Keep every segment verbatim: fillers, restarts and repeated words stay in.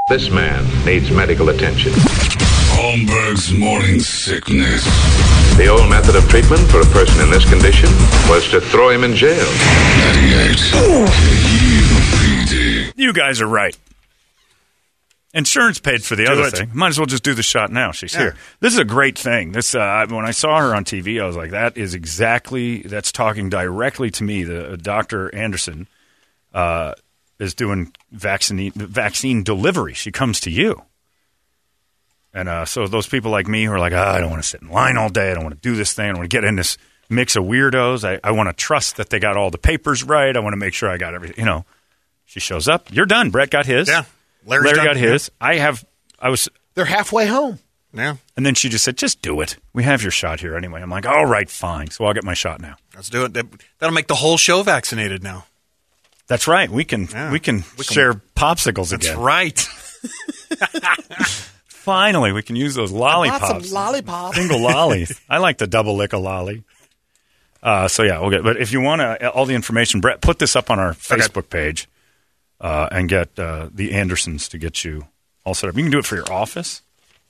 This man needs medical attention. Holmberg's Morning Sickness. The old method of treatment for a person in this condition was to throw him in jail. ninety-eight K U P D. You guys are right. Insurance paid for the Do other it. thing. Might as well just do the shot now. She's Yeah. here. This is a great thing. This uh, when I saw her on T V, I was like, "That is exactly that's talking directly to me." The uh, Doctor Anderson uh, is doing vaccine vaccine delivery. She comes to you, and uh, so those people like me who are like, oh, "I don't want to sit in line all day. I don't want to do this thing. I don't want to get in this mix of weirdos. I, I want to trust that they got all the papers right. I want to make sure I got everything." You know, she shows up. You're done. Brett got his. Yeah. Larry's Larry done. got his. I have. I was. They're halfway home. Yeah, And then she just said, "Just do it. We have your shot here anyway." I'm like, "All right, fine." So I'll get my shot now. let's do it. That- That'll make the whole show vaccinated now. That's right. We can. Yeah. We can We can- share popsicles That's again. right. Finally, we can use those lollipops. Lots of lollipops. Single lollies. I like the double lick a lolly. Uh, so yeah, we'll get. But if you want to, all the information, Brett, put this up on our Facebook page uh, and get uh, the Andersons to get you all set up. You can do it for your office.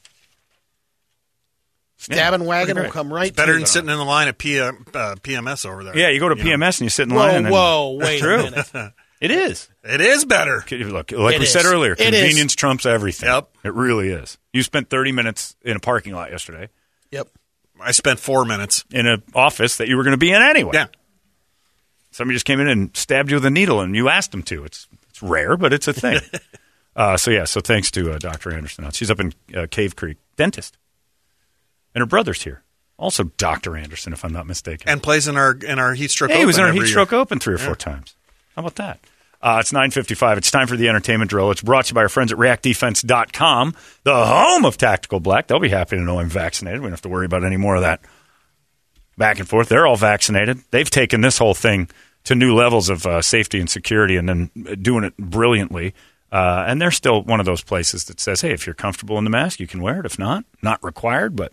Stabbing wagon pretty will great. come right Better to than you. sitting in the line at P- uh, P M S over there. Yeah, you go to know. P M S and you sit in Whoa, line. and then, whoa, wait True. a minute. It is. It is better. Look, like It we is. said earlier, It is. convenience trumps everything. Yep. It really is. You spent thirty minutes in a parking lot yesterday Yep. I spent four minutes. in an office that you were going to be in anyway. Yeah. Somebody just came in and stabbed you with a needle, and you asked them to. It's it's rare, but it's a thing. uh, so, yeah, so thanks to uh, Doctor Anderson. She's up in uh, Cave Creek, dentist. And her brother's here. Also Doctor Anderson, if I'm not mistaken. And plays in our in our heat stroke. Hey, he was in Open our heat every stroke year. open three or four times. How about that? Uh, it's nine fifty-five. It's time for the entertainment drill. It's brought to you by our friends at react defense dot com, the home of Tactical Black. They'll be happy to know I'm vaccinated. We don't have to worry about any more of that back and forth. They're all vaccinated. They've taken this whole thing to new levels of uh, safety and security and then doing it brilliantly. Uh, and they're still one of those places that says, hey, if you're comfortable in the mask, you can wear it. If not, not required, but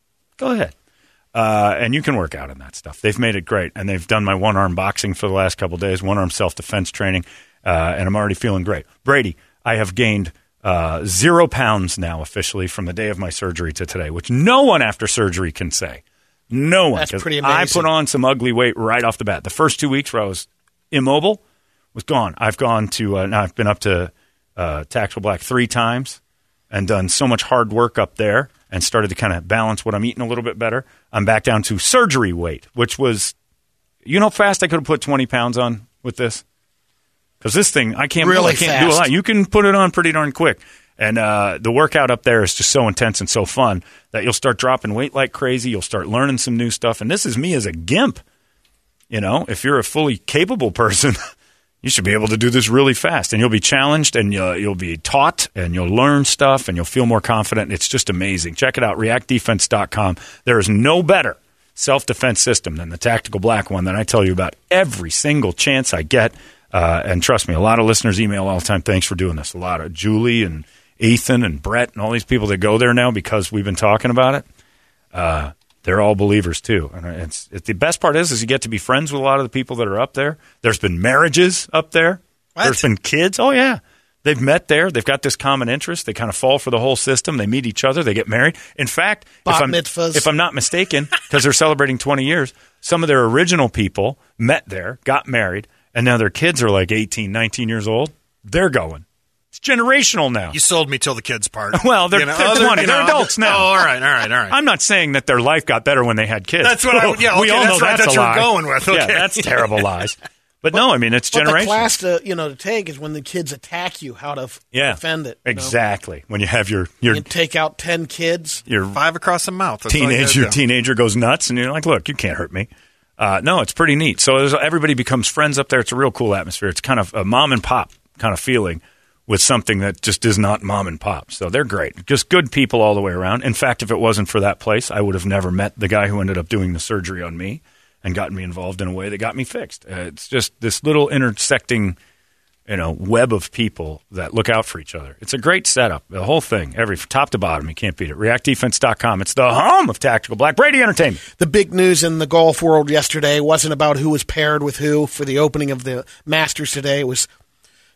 go ahead. Uh, and you can work out in that stuff. They've made it great, and they've done my one-arm boxing for the last couple of days, one-arm self-defense training, uh, and I'm already feeling great. Brady, I have gained uh, zero pounds now officially from the day of my surgery to today, which no one after surgery can say. No one. That's 'Cause pretty I amazing. put on some ugly weight right off the bat. The first two weeks where I was immobile was gone. I've gone to uh, now I've been up to uh, Tactical Black three times and done so much hard work up there and started to kind of balance what I'm eating a little bit better. I'm back down to surgery weight, which was, you know how fast I could have put twenty pounds on with this? Because this thing, I can't, Really I can't do a fast. lot. You can put it on pretty darn quick. And uh, the workout up there is just so intense and so fun that you'll start dropping weight like crazy. You'll start learning some new stuff. And this is me as a gimp. You know, if you're a fully capable person, you should be able to do this really fast. And you'll be challenged and you'll, you'll be taught and you'll learn stuff and you'll feel more confident. It's just amazing. Check it out, react defense dot com. There is no better self-defense system than the Tactical Black one that I tell you about every single chance I get. Uh, and trust me, a lot of listeners email all the time, thanks for doing this. A lot of Julie and Ethan and Brett and all these people that go there now because we've been talking about it. Uh, they're all believers too. And it's, it, the best part is, is you get to be friends with a lot of the people that are up there. There's been marriages up there. What? There's been kids. Oh, yeah. They've met there. They've got this common interest. They kind of fall for the whole system. They meet each other. They get married. In fact, Bat if I'm, mitzvahs. if I'm not mistaken, because they're celebrating twenty years, some of their original people met there, got married, and now their kids are like eighteen, nineteen years old. They're going. It's generational now. You sold me till the kids part. Well, they're- You know, they're other- twenty. you They're know, adults now. Oh, all right, all right, all right. I'm not saying that their life got better when they had kids. That's what I would- yeah, we okay, all that's know what I that's thought a you were lie. going with, Yeah, okay. that's terrible lies. But no, I mean, it's But generational. the class to you know to take is when the kids attack you, how to f- yeah, defend it. you know? exactly. When you have your your You take out ten kids. your Five across the mouth. That's all you teenager gotta do. teenager goes nuts, and you're like, look, you can't hurt me. Uh, no, it's pretty neat. So there's, everybody becomes friends up there. It's a real cool atmosphere. It's kind of a mom and pop kind of feeling with something that just is not mom and pop. So they're great. Just good people all the way around. In fact, if it wasn't for that place, I would have never met the guy who ended up doing the surgery on me and gotten me involved in a way that got me fixed. Uh, it's just this little intersecting, you know, web of people that look out for each other. It's a great setup. The whole thing, every top to bottom, you can't beat it. react defense dot com. It's the home of Tactical Black. Brady Entertainment. The big news in the golf world yesterday wasn't about who was paired with who for the opening of the Masters today. It was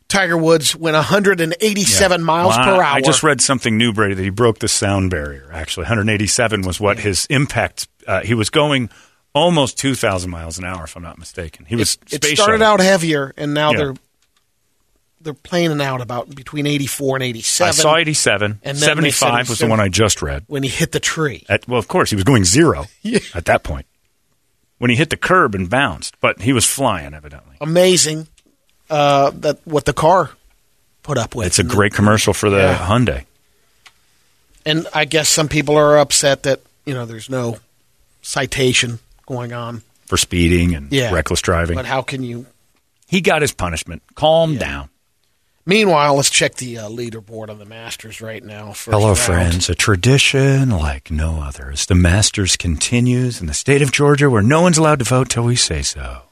Tiger Woods went one hundred eighty-seven Yeah. miles Well, per I- hour. I just read something new, Brady, that he broke the sound barrier, actually. one hundred eighty-seven was what his impact, uh, he was going almost two thousand miles an hour, if I'm not mistaken. He was It space started shuttle. out heavier, and now Yeah. they're they're planing out about between eighty-four and eighty-seven. I saw eighty-seven. And then they said seventy-five it's was the one I just read. when he hit the tree. At, well, of course, he was going zero Yeah. at that point. When he hit the curb and bounced, but he was flying, evidently. Amazing uh, that what the car put up with. It's a great commercial for the Yeah. Hyundai. And I guess some people are upset that, you know, there's no citation going on. For speeding and Yeah. reckless driving. But how can you? He got his punishment. Calm down. Meanwhile, let's check the uh, leaderboard on the Masters right now. First Hello, round. friends. A tradition like no other as the Masters continues in the state of Georgia where no one's allowed to vote till we say so.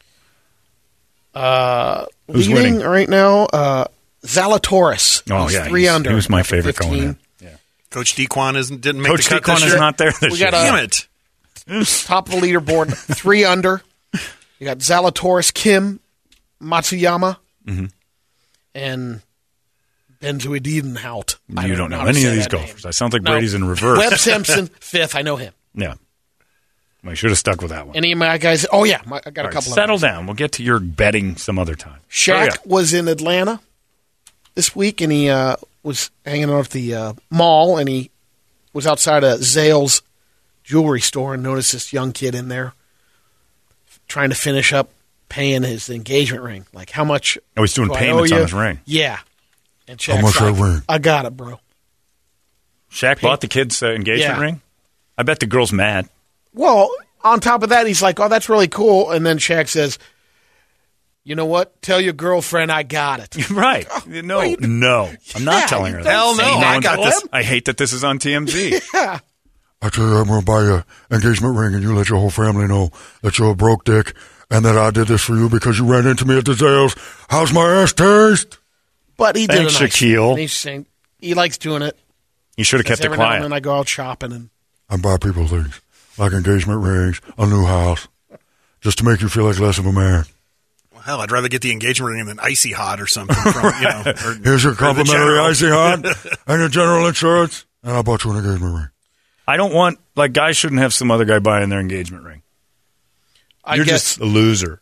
Uh, Who's leading winning? right now, uh, Zalatoris. Oh, He's yeah. three he's- under. He was my after favorite going fifteen. in. Coach Dequan isn't didn't make Coach the cut Dequan this is year. not there this We year. got a- Damn it! Top of the leaderboard, three under. You got Zalatoris, Kim, Matsuyama, Mm-hmm. and Benzuidenhout. I You don't know know how to any say of these that name. golfers. I sound like No. Brady's in reverse. Webb Simpson, fifth. I know him. Yeah. I should have stuck with that one. Any of my guys? Oh yeah, my, I got All a right, couple. settle of them. down. We'll get to your betting some other time. Shaq Hurry up. was in Atlanta this week, and he uh, was hanging out at the uh, mall, and he was outside of Zales jewelry store and noticed this young kid in there trying to finish up paying his engagement ring. Like, how much? Oh, he's doing do I payments owe on you? his ring. Yeah. And Shaq's How much like, that ring? I got it, bro. Shaq bought the kid's uh, engagement Yeah. ring? I bet the girl's mad. Well, on top of that, he's like, oh, that's really cool. And then Shaq says, you know what? Tell your girlfriend I got it. Right. No, you- no. I'm not Yeah, telling you her don't that. Hell no, say I that got to this. him. I hate that this is on T M Z. Yeah. I tell you, I'm going to buy you an engagement ring and you let your whole family know that you're a broke dick and that I did this for you because you ran into me at the sales. How's my ass taste? But he did Thanks, a nice Shaquille. thing. He's saying he likes doing it. You should have kept it Every now and quiet. then I go out shopping and I buy people things like engagement rings, a new house, just to make you feel like less of a man. Well, hell, I'd rather get the engagement ring than Icy Hot or something. From, you know, or, Here's your or the complimentary General. icy hot and your general insurance, and I bought you an engagement ring. I don't want, like, guys shouldn't have some other guy buying their engagement ring. I You're guess just a loser.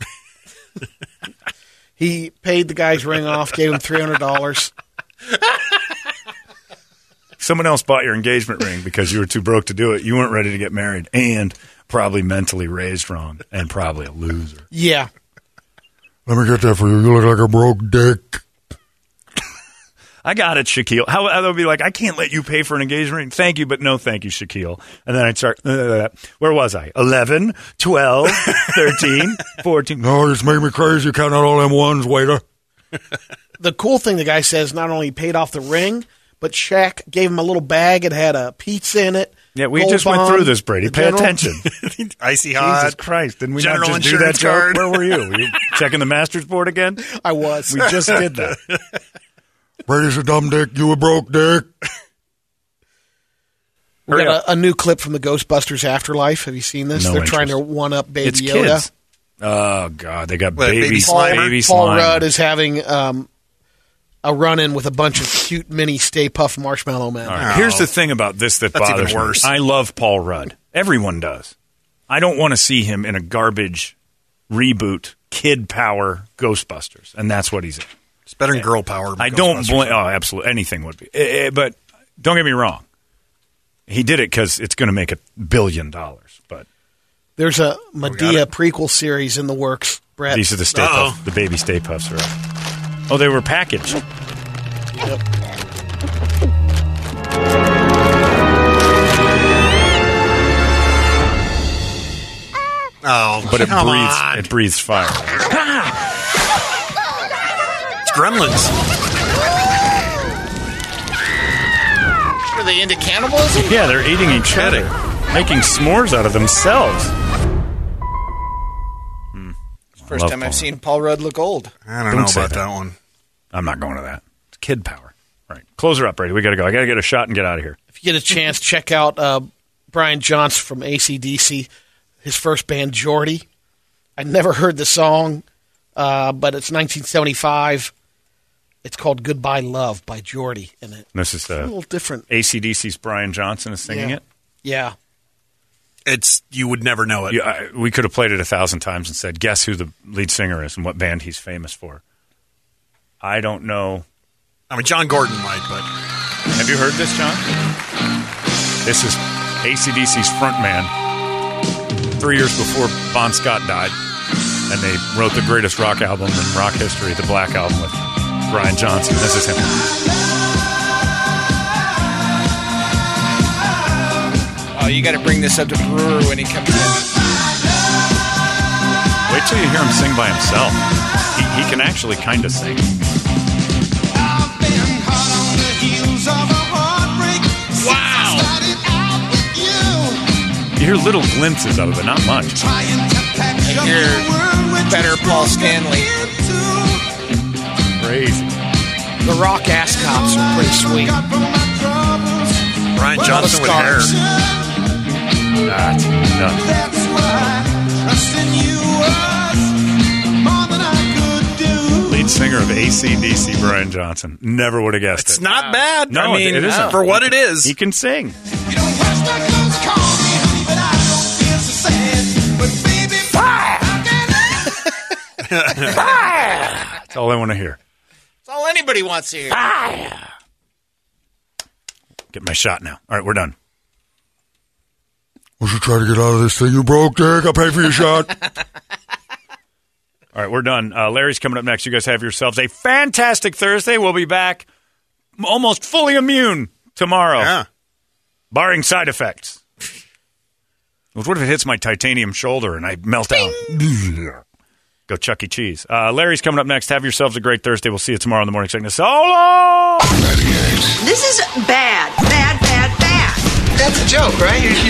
he paid the guy's ring off, gave him three hundred dollars. Someone else bought your engagement ring because you were too broke to do it. You weren't ready to get married and probably mentally raised wrong and probably a loser. Yeah. Let me get that for you. You look like a broke dick. I got it, Shaquille. How I would be like, I can't let you pay for an engagement ring. Thank you, but no thank you, Shaquille. And then I'd start, uh, where was I? eleven, twelve, thirteen, fourteen. No, you just make me crazy counting out all them ones, waiter. The cool thing the guy says, not only paid off the ring, but Shaq gave him a little bag. It had a pizza in it. Yeah, we Gold just went Bond, through this, Brady. the Pay general- attention. Icy Jesus Hot. Christ. Didn't we General not just do that insurance joke? card. Where were you? Were you checking the Masters board again? I was. We just did that. Brady's a dumb dick. You a broke dick. We Hurry got a, a new clip from the Ghostbusters Afterlife. Have you seen this? No They're trying to interest. one up Baby It's Yoda. kids. Oh, God. They got What, baby, Baby baby, Slimer? baby Paul Slimer. Rudd is having um, a run-in with a bunch of cute mini Stay Puft Marshmallow Men. All right. Here's the thing about this that That's bothers even worse. me. I love Paul Rudd. Everyone does. I don't want to see him in a garbage reboot, kid power Ghostbusters, and that's what he's in. It's better than Girl Power. I don't Ghostbusters. blame. Oh, absolutely, anything would be. Eh, eh, but don't get me wrong. He did it because it's going to make a billion dollars. But There's a Medea it. prequel series in the works, Brett. these are the Stay Uh-oh. Puft, the baby Stay Puffs. Are up. Oh, they were packaged. Yep. Oh, But it come breathes. on. It breathes fire. It's Gremlins. Are they into cannibalism? Yeah, they're eating each other, making s'mores out of themselves. First Love time Paul I've seen Paul Rudd look old. I don't, Don't know say about that. that. one. I'm not going to that. It's kid power. Right. Close her up, Brady. We got to go. I got to get a shot and get out of here. If you get a chance, check out uh, Brian Johnson from A C D C, his first band, Geordie. I never heard the song, uh, but it's nineteen seventy-five. It's called Goodbye Love by Geordie. And it, This is it's a the little different. A C D C's Brian Johnson is singing Yeah. it. Yeah. It's you would never know it. You, I, we could have played it a thousand times and said, guess who the lead singer is and what band he's famous for. I don't know. I mean, John Gordon might, but Have you heard this, John? This is A C D C's frontman three years before Bon Scott died. And they wrote the greatest rock album in rock history, the Black Album with Brian Johnson. This is him. Oh, you got to bring this up to Brewer when he comes in. Wait till you hear him sing by himself. He, he can actually kind of sing. Wow! You hear little glimpses of it, but not much. You hear better Paul Stanley. Crazy. The rock ass cops are pretty sweet. Brian A lot of Johnson with hair. scars. That's nuts. Lead singer of A C D C, Brian Johnson. Never would have guessed It's it. not bad. No, I mean, it isn't. for what it is. He can sing. That's all I want to hear. That's all anybody wants to hear. Get my shot now. All right, we're done. Why don't you try to get out of this thing, you broke dick? I'll pay for your shot. All right, we're done. Uh, Larry's coming up next. You guys have yourselves a fantastic Thursday. We'll be back almost fully immune tomorrow, Yeah. barring side effects. What if it hits my titanium shoulder and I melt out? Go Chuck E. Cheese. Uh, Larry's coming up next. Have yourselves a great Thursday. We'll see you tomorrow in the morning sickness. So long! This is bad, bad, bad, bad. That's a joke, right?